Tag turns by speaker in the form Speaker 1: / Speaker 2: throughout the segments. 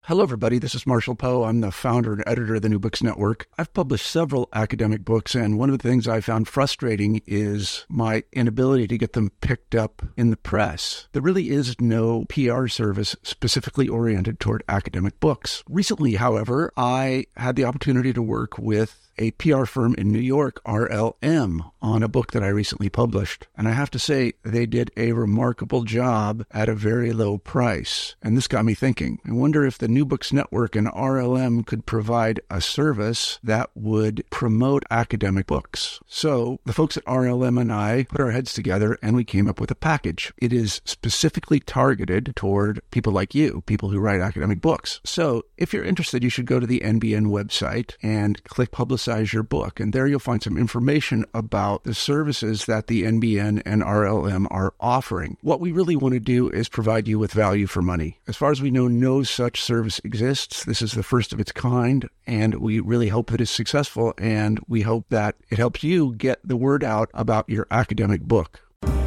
Speaker 1: Hello, everybody. This is Marshall Poe. I'm the founder and editor of the New Books Network. I've published several academic books, and one of the things I found frustrating is my inability to get them picked up in the press. There really is no PR service specifically oriented toward academic books. Recently, however, I had the opportunity to work with a PR firm in New York, RLM, on a book that I recently published. And I have to say, they did a remarkable job at a very low price. And this got me thinking. I wonder if the New Books Network and RLM could provide a service that would promote academic books. So the folks at RLM and I put our heads together and we came up with a package. It is specifically targeted toward people like you, people who write academic books. So if you're interested, you should go to the NBN website and click Publicize Your Book. And there you'll find some information about the services that the NBN and RLM are offering. What we really want to do is provide you with value for money. As far as we know, no such service exists. This is the first of its kind, and we really hope that it's successful, and we hope that it helps you get the word out about your academic book.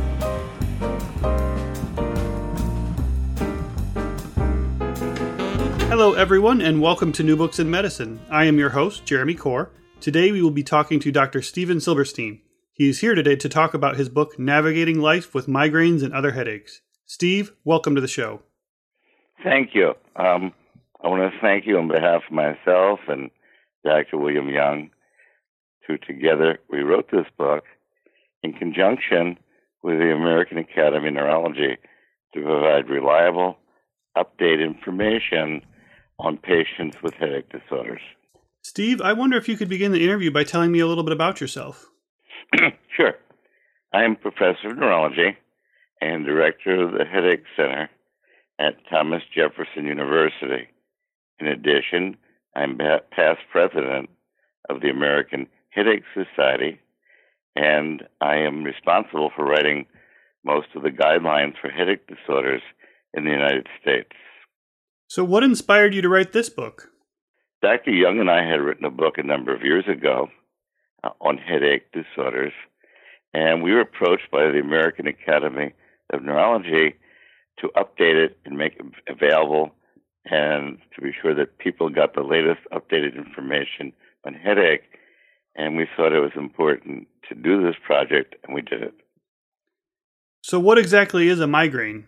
Speaker 2: Hello, everyone, and welcome to New Books in Medicine. I am your host, Jeremy Corr. Today, we will be talking to Dr. Steven Silberstein. He is here today to talk about his book, Navigating Life with Migraines and Other Headaches. Steve, welcome to the show.
Speaker 3: Thank you. I want to thank you on behalf of myself and Dr. William Young, who together we wrote this book in conjunction with the American Academy of Neurology to provide reliable, updated information on patients with headache disorders.
Speaker 2: Steve, I wonder if you could begin the interview by telling me a little bit about yourself.
Speaker 3: Sure. I am professor of neurology and director of the Headache Center at Thomas Jefferson University. In addition, I'm past president of the American Headache Society, and I am responsible for writing most of the guidelines for headache disorders in the United States.
Speaker 2: So what inspired you to write this book?
Speaker 3: Dr. Young and I had written a book a number of years ago on headache disorders, and we were approached by the American Academy of Neurology to update it and make it available and to be sure that people got the latest updated information on headache. And we thought it was important to do this project, and we did it.
Speaker 2: So what exactly is a migraine?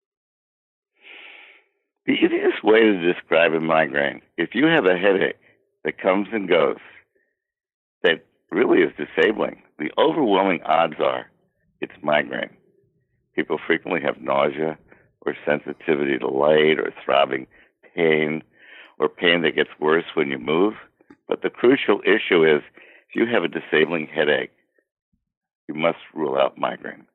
Speaker 3: The easiest way to describe a migraine, if you have a headache that comes and goes, that really is disabling, the overwhelming odds are it's migraine. People frequently have nausea or sensitivity to light or throbbing pain or pain that gets worse when you move. But the crucial issue is if you have a disabling headache, you must rule out migraine.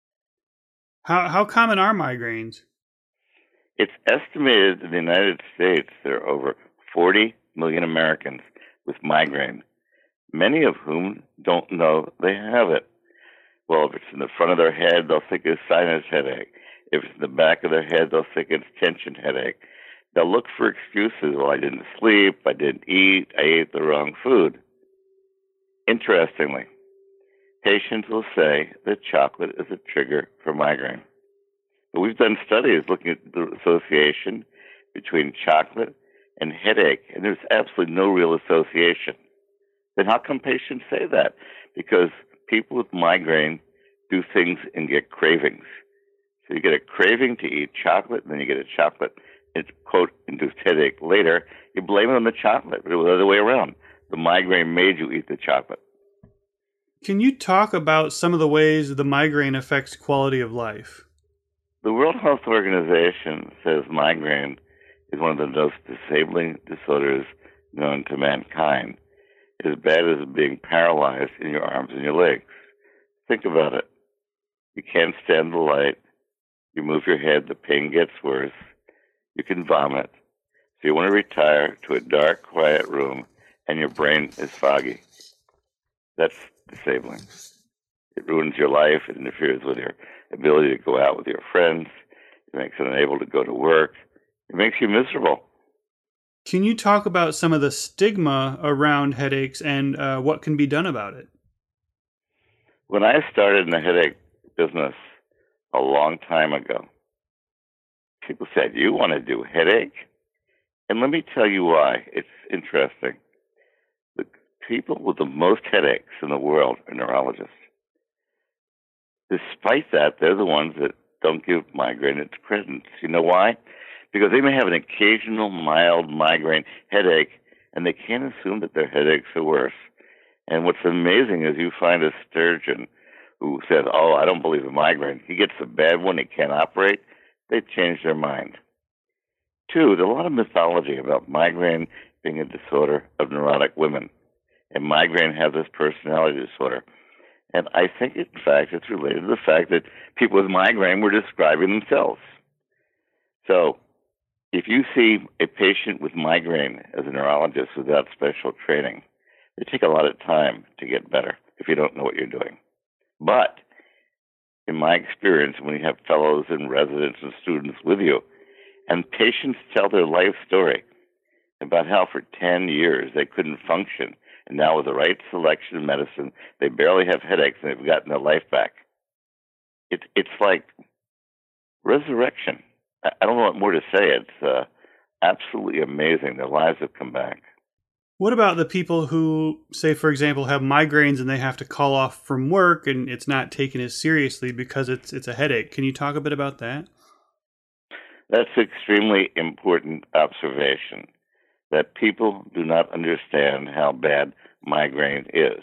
Speaker 2: How common are migraines?
Speaker 3: It's estimated in the United States there are over 40 million Americans with migraine, many of whom don't know they have it. Well, if it's in the front of their head, they'll think it's sinus headache. If it's in the back of their head, they'll think it's tension headache. They'll look for excuses. Well, I didn't sleep, I didn't eat, I ate the wrong food. Interestingly, patients will say that chocolate is a trigger for migraine. But we've done studies looking at the association between chocolate and headache, and there's absolutely no real association. Then how come patients say that? Because people with migraine do things and get cravings. So you get a craving to eat chocolate, and then you get a chocolate, it's quote-induced headache later. You blame it on the chocolate, but it was the other way around. The migraine made you eat the chocolate.
Speaker 2: Can you talk about some of the ways the migraine affects quality of life?
Speaker 3: The World Health Organization says migraine is one of the most disabling disorders known to mankind. As bad as being paralyzed in your arms and your legs. Think about it. You can't stand the light. You move your head, the pain gets worse. You can vomit. So you want to retire to a dark, quiet room, and your brain is foggy. That's disabling. It ruins your life. It interferes with your ability to go out with your friends. It makes it unable to go to work. It makes you miserable.
Speaker 2: Can you talk about some of the stigma around headaches and what can be done about it?
Speaker 3: When I started in the headache business a long time ago, people said, "You want to do headache? And let me tell you why. It's interesting. The people with the most headaches in the world are neurologists. Despite that, they're the ones that don't give migraine its credence. You know why? Because they may have an occasional mild migraine headache, and they can't assume that their headaches are worse. And what's amazing is you find a surgeon who says, "Oh, I don't believe in migraine." He gets a bad one, he can't operate. They change their mind. Two, there's a lot of mythology about migraine being a disorder of neurotic women. And migraine has this personality disorder. And I think, in fact, it's related to the fact that people with migraine were describing themselves. So if you see a patient with migraine as a neurologist without special training, they take a lot of time to get better if you don't know what you're doing. But in my experience, when you have fellows and residents and students with you, and patients tell their life story about how for 10 years they couldn't function, and now with the right selection of medicine, they barely have headaches and they've gotten their life back. It's like resurrection. I don't know what more to say. It's absolutely amazing. Their lives have come back.
Speaker 2: What about the people who, say, for example, have migraines and they have to call off from work and it's not taken as seriously because it's a headache? Can you talk a bit about that?
Speaker 3: That's an extremely important observation, that people do not understand how bad migraine is.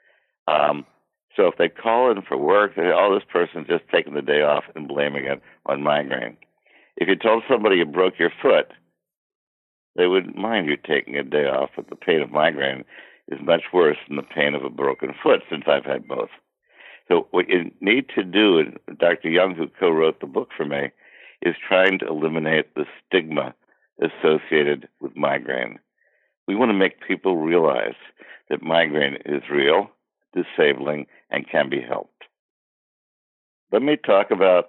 Speaker 3: So if they call in for work, they say, "Oh, this person's just taking the day off," and blaming it on migraine. If you told somebody you broke your foot, they wouldn't mind you taking a day off, but the pain of migraine is much worse than the pain of a broken foot, since I've had both. So what you need to do, and Dr. Young, who co-wrote the book for me, is trying to eliminate the stigma associated with migraine. We want to make people realize that migraine is real, disabling, and can be helped. Let me talk about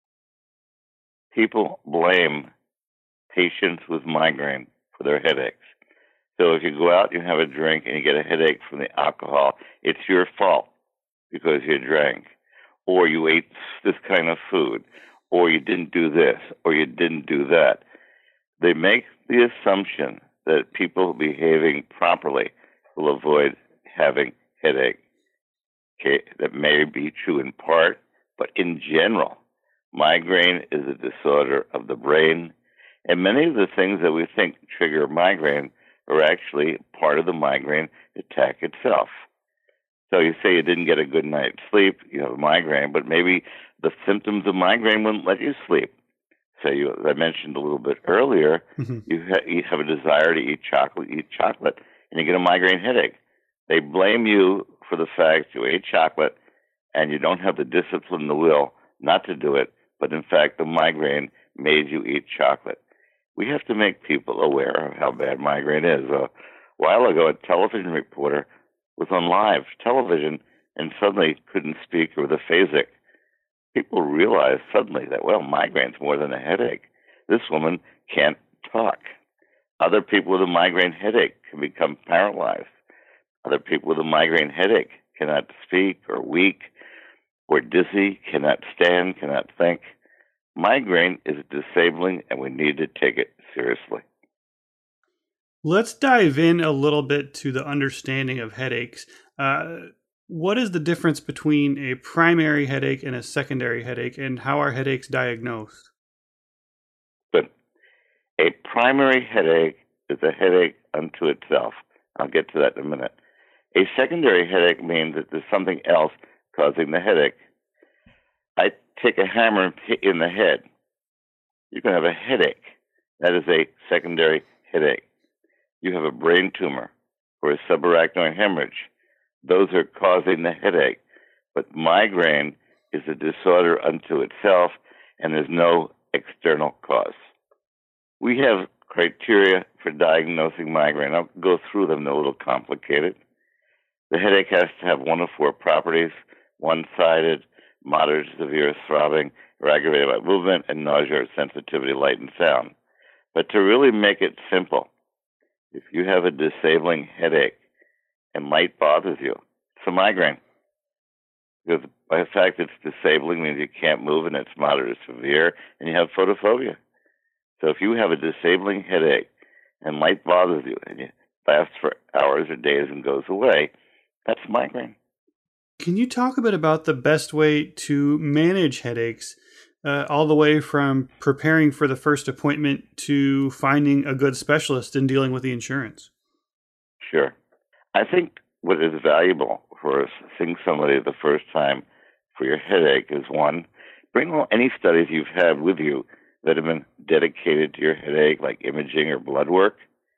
Speaker 3: people blame patients with migraine for their headaches. So if you go out and you have a drink and you get a headache from the alcohol, it's your fault because you drank, or you ate this kind of food, or you didn't do this, or you didn't do that. They make the assumption that people behaving properly will avoid having headache. Okay, that may be true in part, but in general, migraine is a disorder of the brain, and many of the things that we think trigger migraine are actually part of the migraine attack itself. So you say you didn't get a good night's sleep, you have a migraine, but maybe the symptoms of migraine wouldn't let you sleep. So as I mentioned a little bit earlier, you have a desire to eat chocolate, and you get a migraine headache. They blame you for the fact you ate chocolate and you don't have the discipline, the will not to do it, but in fact the migraine made you eat chocolate. We have to make people aware of how bad migraine is. A while ago, a television reporter was on live television and suddenly couldn't speak with aphasic. People realized suddenly that, well, migraine's more than a headache. This woman can't talk. Other people with a migraine headache can become paralyzed. Other people with a migraine headache cannot speak, or weak, or dizzy, cannot stand, cannot think. Migraine is disabling, and we need to take it seriously.
Speaker 2: Let's dive in a little bit to the understanding of headaches. What is the difference between a primary headache and a secondary headache, and how are headaches diagnosed?
Speaker 3: But a primary headache is a headache unto itself. I'll get to that in a minute. A secondary headache means that there's something else causing the headache. I take a hammer and hit you in the head. You're going to have a headache. That is a secondary headache. You have a brain tumor or a subarachnoid hemorrhage. Those are causing the headache. But migraine is a disorder unto itself, and there's no external cause. We have criteria for diagnosing migraine. I'll go through them. They're a little complicated. The headache has to have one of four properties: one-sided, moderate to severe throbbing, or aggravated by movement, and nausea or sensitivity, light and sound. But to really make it simple, if you have a disabling headache and light bothers you, it's a migraine. Because by the fact it's disabling means you can't move, and it's moderate to severe, and you have photophobia. So if you have a disabling headache and light bothers you, and it lasts for hours or days and goes away, that's migraine.
Speaker 2: Can you talk a bit about the best way to manage headaches, all the way from preparing for the first appointment to finding a good specialist in dealing with the insurance?
Speaker 3: Sure. I think what is valuable for seeing somebody the first time for your headache is, one, bring all any studies you've had with you that have been dedicated to your headache, like imaging or blood work.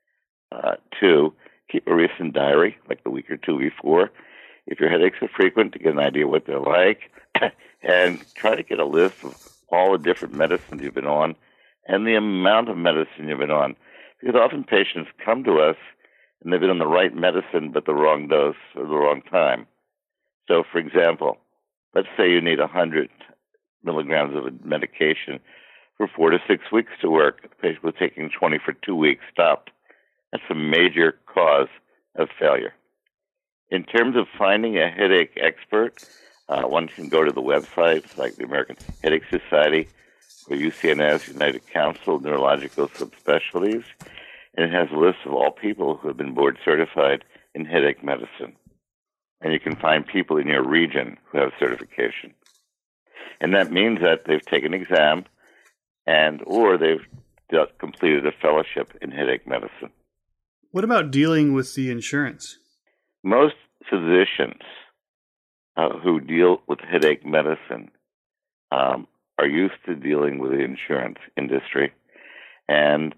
Speaker 3: Two, keep a recent diary, like the week or two before, if your headaches are frequent, to get an idea what they're like, and try to get a list of all the different medicines you've been on and the amount of medicine you've been on. Because often patients come to us and they've been on the right medicine but the wrong dose or the wrong time. So, for example, let's say you need 100 milligrams of a medication for 4 to 6 weeks to work. The patient was taking 20 for 2 weeks, stopped. That's a major cause of failure. In terms of finding a headache expert, one can go to the websites like the American Headache Society or UCNS, United Council of Neurological Subspecialties, and it has a list of all people who have been board certified in headache medicine. And you can find people in your region who have certification. And that means that they've taken an exam or they've completed a fellowship in headache medicine.
Speaker 2: What about dealing with the insurance?
Speaker 3: Most physicians who deal with headache medicine are used to dealing with the insurance industry. And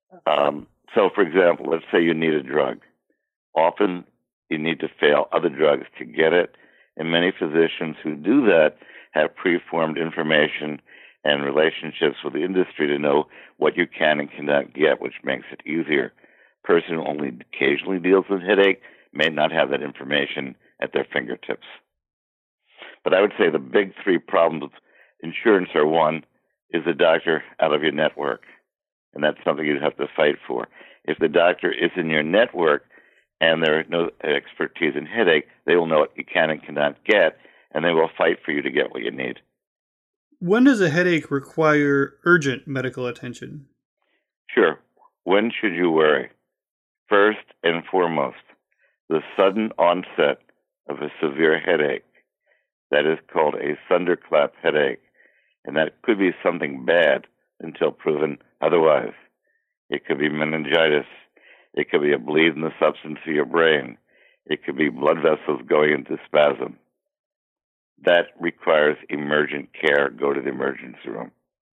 Speaker 3: so, for example, let's say you need a drug. Often you need to fail other drugs to get it. And many physicians who do that have preformed information and relationships with the industry to know what you can and cannot get, which makes it easier. A person who only occasionally deals with headache may not have that information at their fingertips. But I would say the big three problems with insurance are, one, is the doctor out of your network? And that's something you'd have to fight for. If the doctor is in your network and there is no expertise in headache, they will know what you can and cannot get, and they will fight for you to get what you need.
Speaker 2: When does a headache require urgent medical attention?
Speaker 3: Sure. When should you worry? First and foremost, the sudden onset of a severe headache. That is called a thunderclap headache, and that could be something bad until proven otherwise. It could be meningitis. It could be a bleed in the substance of your brain. It could be blood vessels going into spasm. That requires emergent care. Go to the emergency room.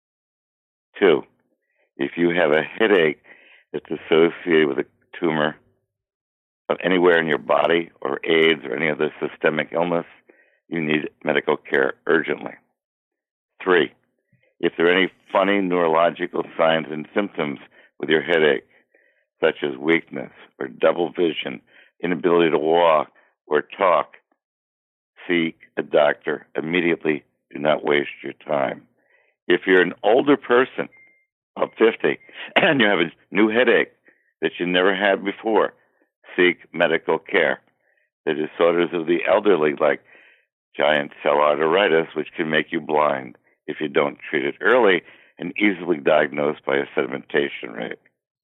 Speaker 3: 2, if you have a headache that's associated with a tumor of anywhere in your body or AIDS or any other systemic illness, you need medical care urgently. 3, if there are any funny neurological signs and symptoms with your headache, such as weakness or double vision, inability to walk or talk, seek a doctor immediately. Do not waste your time. If you're an older person of 50 and you have a new headache that you never had before, seek medical care. The disorders of the elderly, like giant cell arteritis, which can make you blind if you don't treat it early and easily diagnosed by a sedimentation rate.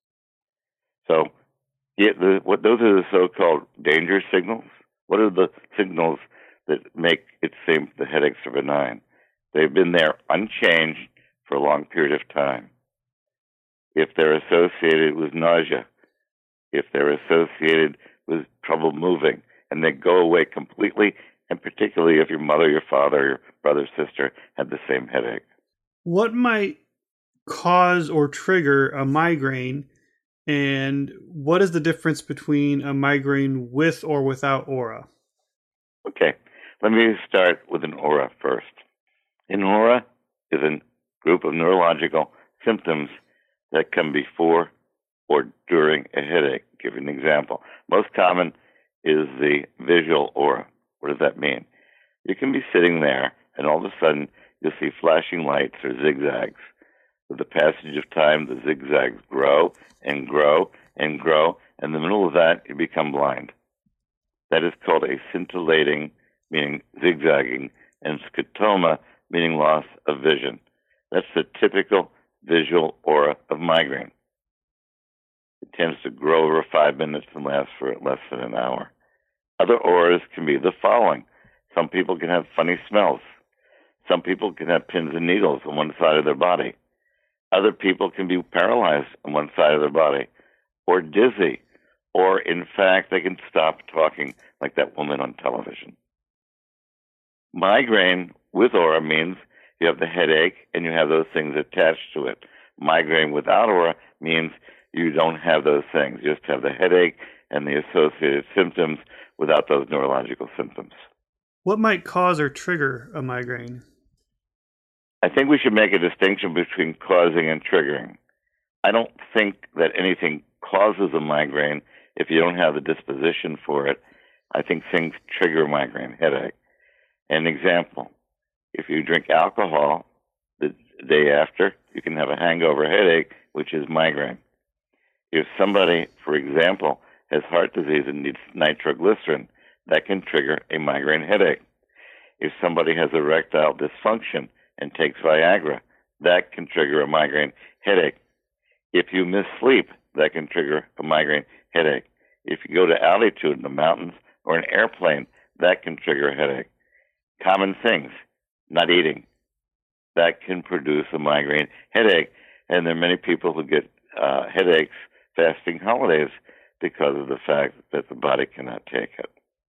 Speaker 3: So those are the so-called danger signals. What are the signals that make it seem the headaches are benign? They've been there unchanged for a long period of time. If they're associated with nausea, if they're associated with trouble moving, and they go away completely, and particularly if your mother, your father, your brother, sister had the same headache.
Speaker 2: What might cause or trigger a migraine, and what is the difference between a migraine with or without aura?
Speaker 3: Okay, let me start with an aura first. An aura is a group of neurological symptoms that come before or during a headache. I'll give you an example. Most common is the visual aura. What does that mean? You can be sitting there, and all of a sudden you'll see flashing lights or zigzags. With the passage of time, the zigzags grow and grow and grow. In the middle of that, you become blind. That is called a scintillating, meaning zigzagging, and scotoma, meaning loss of vision. That's the typical visual aura of migraine. It tends to grow over 5 minutes and last for less than an hour. Other auras can be the following. Some people can have funny smells. Some people can have pins and needles on one side of their body. Other people can be paralyzed on one side of their body, or dizzy, or in fact, they can stop talking like that woman on television. Migraine with aura means you have the headache and you have those things attached to it. Migraine without aura means you don't have those things. You just have the headache and the associated symptoms without those neurological symptoms.
Speaker 2: What might cause or trigger a migraine?
Speaker 3: I think we should make a distinction between causing and triggering. I don't think that anything causes a migraine if you don't have the disposition for it. I think things trigger a migraine headache. An example, if you drink alcohol the day after, you can have a hangover headache, which is migraine. If somebody, for example, has heart disease and needs nitroglycerin, that can trigger a migraine headache. If somebody has erectile dysfunction and takes Viagra, that can trigger a migraine headache. If you miss sleep, that can trigger a migraine headache. If you go to altitude in the mountains or an airplane, that can trigger a headache. Common things, not eating, that can produce a migraine headache. And there are many people who get headaches fasting holidays because of the fact that the body cannot take it.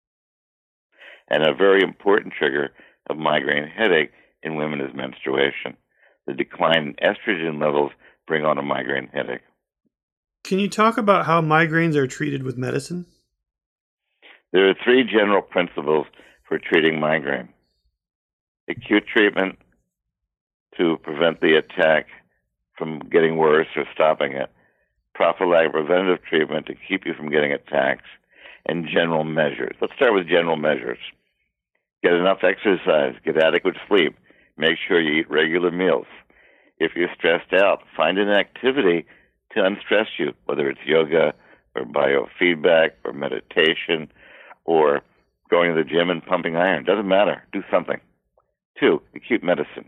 Speaker 3: And a very important trigger of migraine headache in women is menstruation. The decline in estrogen levels bring on a migraine headache.
Speaker 2: Can you talk about how migraines are treated with medicine?
Speaker 3: There are 3 general principles for treating migraine. Acute treatment to prevent the attack from getting worse or stopping it. Prophylactic preventative treatment to keep you from getting attacks. And general measures. Let's start with general measures. Get enough exercise. Get adequate sleep. Make sure you eat regular meals. If you're stressed out, find an activity to unstress you, whether it's yoga or biofeedback or meditation or going to the gym and pumping iron. Doesn't matter. Do something. 2, acute medicine.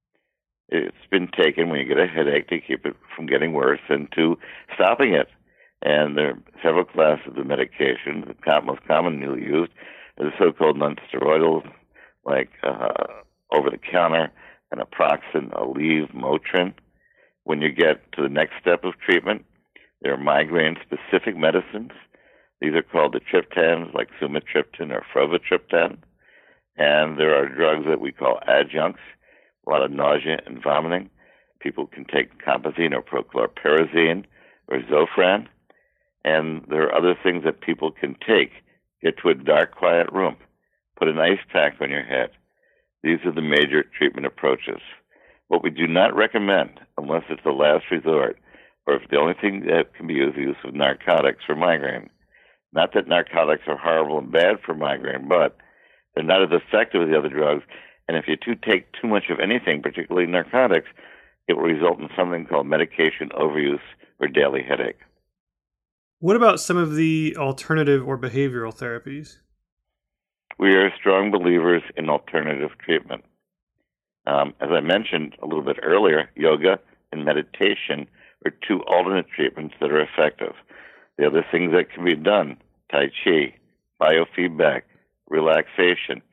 Speaker 3: It's been taken when you get a headache to keep it from getting worse and to stopping it. And there are several classes of medications. The most commonly used are the so-called non-steroidals, like over-the-counter, naproxen, Aleve, Motrin. When you get to the next step of treatment, there are migraine-specific medicines. These are called the triptans, like sumatriptan or frovatriptan. And there are drugs that we call adjuncts, a lot of nausea and vomiting. People can take compazine or prochlorperazine or Zofran. And there are other things that people can take. Get to a dark, quiet room. Put an ice pack on your head. These are the major treatment approaches. What we do not recommend, unless it's the last resort, or if the only thing that can be used is the use of narcotics for migraine. Not that narcotics are horrible and bad for migraine, but they're not as effective as the other drugs. And if you take too much of anything, particularly narcotics, it will result in something called medication overuse or daily headache.
Speaker 2: What about some of the alternative or behavioral therapies?
Speaker 3: We are strong believers in alternative treatment. As I mentioned a little bit earlier, yoga and meditation are 2 alternate treatments that are effective. The other things that can be done, Tai Chi, biofeedback, relaxation,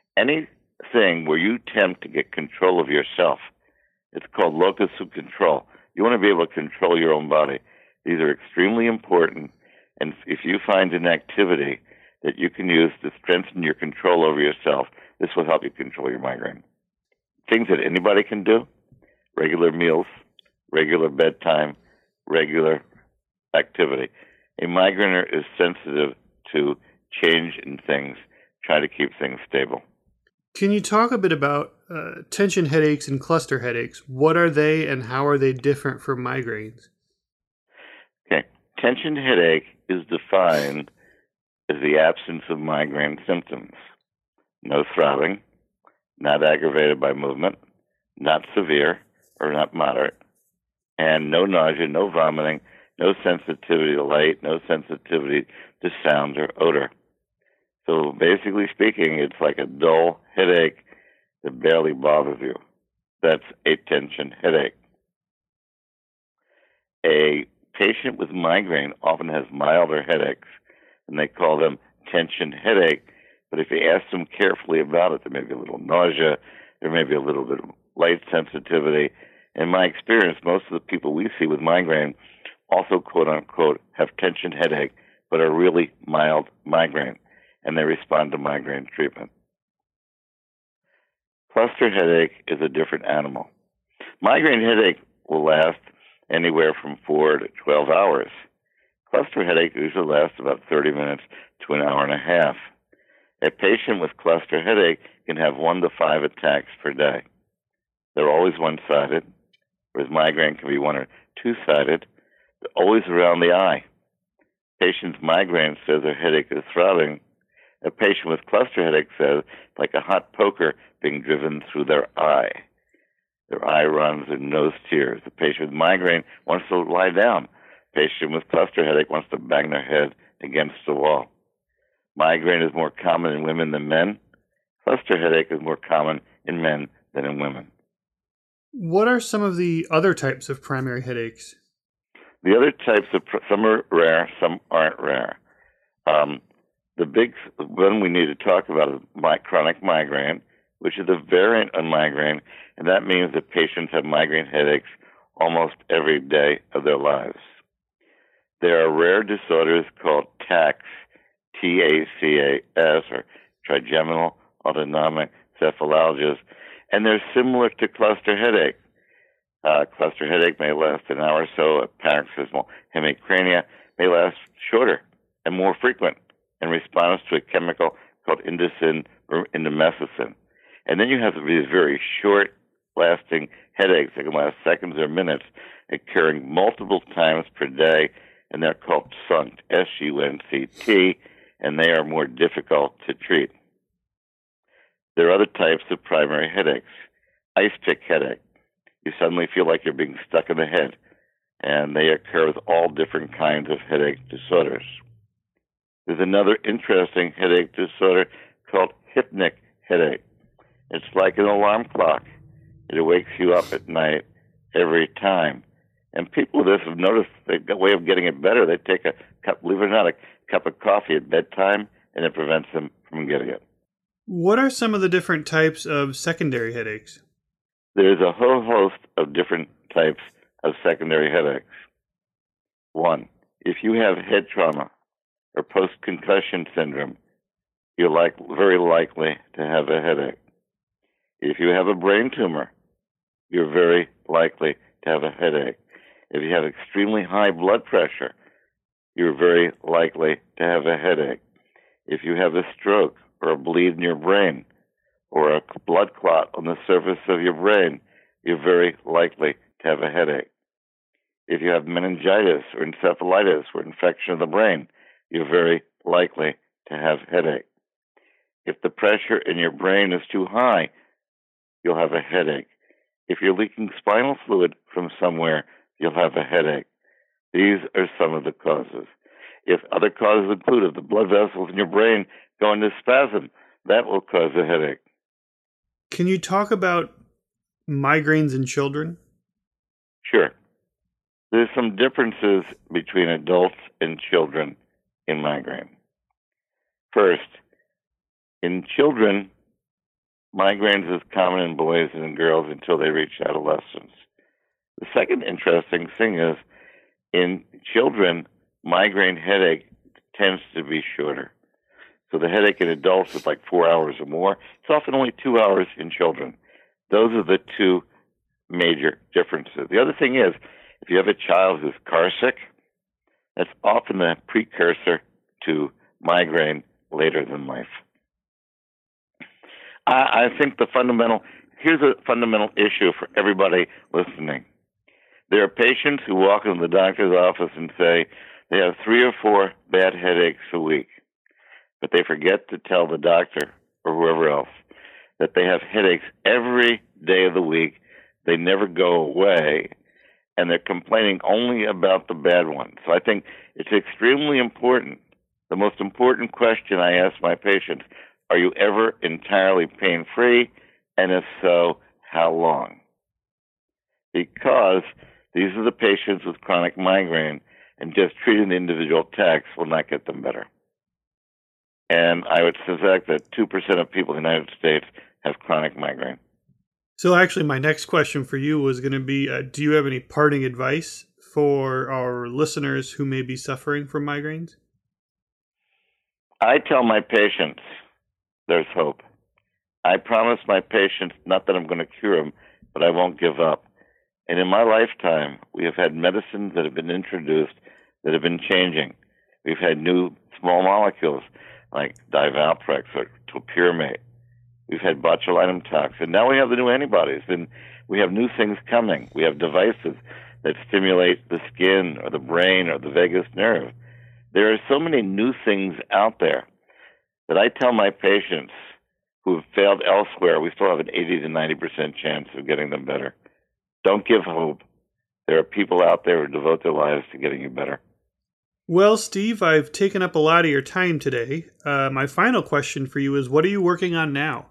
Speaker 3: anything where you attempt to get control of yourself. It's called locus of control. You want to be able to control your own body. These are extremely important, and if you find an activity that you can use to strengthen your control over yourself, this will help you control your migraine. Things that anybody can do: regular meals, regular bedtime, regular activity. A migrainer is sensitive to change in things, try to keep things stable.
Speaker 2: Can you talk a bit about tension headaches and cluster headaches? What are they and how are they different from migraines?
Speaker 3: Okay. Tension headache is defined as the absence of migraine symptoms. No throbbing, not aggravated by movement, not severe or not moderate, and no nausea, no vomiting, no sensitivity to light, no sensitivity to sound or odor. So basically speaking, it's like a dull headache that barely bothers you. That's a tension headache. A patient with migraine often has milder headaches, and they call them tension headache. But if you ask them carefully about it, there may be a little nausea, there may be a little bit of light sensitivity. In my experience, most of the people we see with migraine also, quote-unquote, have tension headache, but are really mild migraine, and they respond to migraine treatment. Cluster headache is a different animal. Migraine headache will last anywhere from 4 to 12 hours. Cluster headache usually lasts about 30 minutes to an hour and a half. A patient with cluster headache can have 1 to 5 attacks per day. They're always one-sided, whereas migraine can be one or two-sided. They're always around the eye. Patient's migraine says their headache is throbbing. A patient with cluster headache says like a hot poker being driven through their eye. Their eye runs, their nose tears. The patient with migraine wants to lie down. The patient with cluster headache wants to bang their head against the wall. Migraine is more common in women than men. Cluster headache is more common in men than in women.
Speaker 2: What are some of the other types of primary headaches?
Speaker 3: The other types, some are rare, some aren't rare. The big one we need to talk about is chronic migraine, which is a variant of migraine, and that means that patients have migraine headaches almost every day of their lives. There are rare disorders called TACs, T-A-C-A-S, or trigeminal autonomic cephalalgias, and they're similar to cluster headache. Cluster headache may last an hour or so. A paroxysmal hemicrania may last shorter and more frequent in response to a chemical called indocin or indomethacin. And then you have these very short-lasting headaches that can last seconds or minutes, occurring multiple times per day, and they're called SUNCT, S-U-N-C-T, and they are more difficult to treat. There are other types of primary headaches. Ice pick headache. You suddenly feel like you're being stuck in the head, and they occur with all different kinds of headache disorders. There's another interesting headache disorder called hypnic headache. It's like an alarm clock. It wakes you up at night every time. And people with this have noticed a way of getting it better. They take a cup, believe it or not, a cup of coffee at bedtime, and it prevents them from getting it.
Speaker 2: What are some of the different types of secondary headaches?
Speaker 3: There's a whole host of different types of secondary headaches. 1, if you have head trauma or post-concussion syndrome, you're very likely to have a headache. If you have a brain tumor, you're very likely to have a headache. If you have extremely high blood pressure, you're very likely to have a headache. If you have a stroke or a bleed in your brain or a blood clot on the surface of your brain, you're very likely to have a headache. If you have meningitis or encephalitis or infection of the brain, you're very likely to have headache. If the pressure in your brain is too high, you'll have a headache. If you're leaking spinal fluid from somewhere, you'll have a headache. These are some of the causes. If other causes include if the blood vessels in your brain go into spasm, that will cause a headache.
Speaker 2: Can you talk about migraines in children?
Speaker 3: Sure. There's some differences between adults and children in migraine. First, in children, migraines is common in boys and in girls until they reach adolescence. The second interesting thing is, in children, migraine headache tends to be shorter. So the headache in adults is like 4 hours or more. It's often only 2 hours in children. Those are the two major differences. The other thing is, if you have a child who's car sick, that's often a precursor to migraine later in life. I think here's a fundamental issue for everybody listening. There are patients who walk into the doctor's office and say they have 3 or 4 bad headaches a week, but they forget to tell the doctor or whoever else that they have headaches every day of the week. They never go away, and they're complaining only about the bad ones. So I think it's extremely important. The most important question I ask my patients, are you ever entirely pain-free? And if so, how long? Because these are the patients with chronic migraine and just treating the individual attacks will not get them better. And I would suspect that 2% of people in the United States have chronic migraine.
Speaker 2: So actually, my next question for you was going to be, do you have any parting advice for our listeners who may be suffering from migraines?
Speaker 3: I tell my patients there's hope. I promise my patients not that I'm going to cure them, but I won't give up. And in my lifetime, we have had medicines that have been introduced that have been changing. We've had new small molecules like divalproex or topiramate. We've had botulinum toxin. Now we have the new antibodies, and we have new things coming. We have devices that stimulate the skin or the brain or the vagus nerve. There are so many new things out there that I tell my patients who have failed elsewhere, we still have an 80 to 90% chance of getting them better. Don't give hope. There are people out there who devote their lives to getting you better.
Speaker 2: Well, Steve, I've taken up a lot of your time today. My final question for you is, what are you working on now?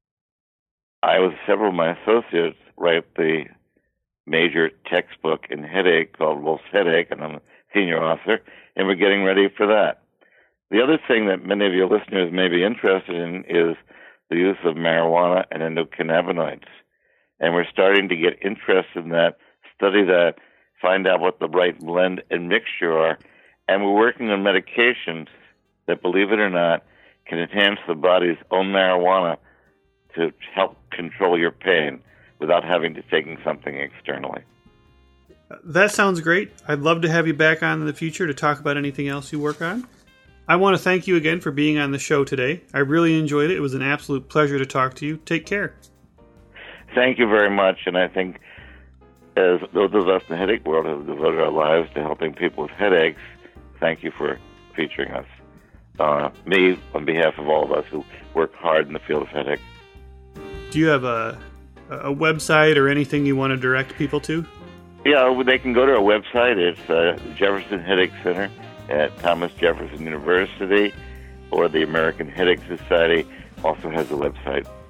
Speaker 3: I, with several of my associates, write the major textbook in headache called Wolf's Headache, and I'm a senior author, and we're getting ready for that. The other thing that many of your listeners may be interested in is the use of marijuana and endocannabinoids. And we're starting to get interested in that, study that, find out what the right blend and mixture are. And we're working on medications that, believe it or not, can enhance the body's own marijuana to help control your pain without having to take something externally.
Speaker 2: That sounds great. I'd love to have you back on in the future to talk about anything else you work on. I want to thank you again for being on the show today. I really enjoyed it. It was an absolute pleasure to talk to you. Take care.
Speaker 3: Thank you very much. And I think as those of us in the headache world have devoted our lives to helping people with headaches, thank you for featuring us. Me, on behalf of all of us who work hard in the field of headache.
Speaker 2: Do you have a website or anything you want to direct people to?
Speaker 3: Yeah, they can go to our website. It's Jefferson Headache Center at Thomas Jefferson University, or the American Headache Society also has a website.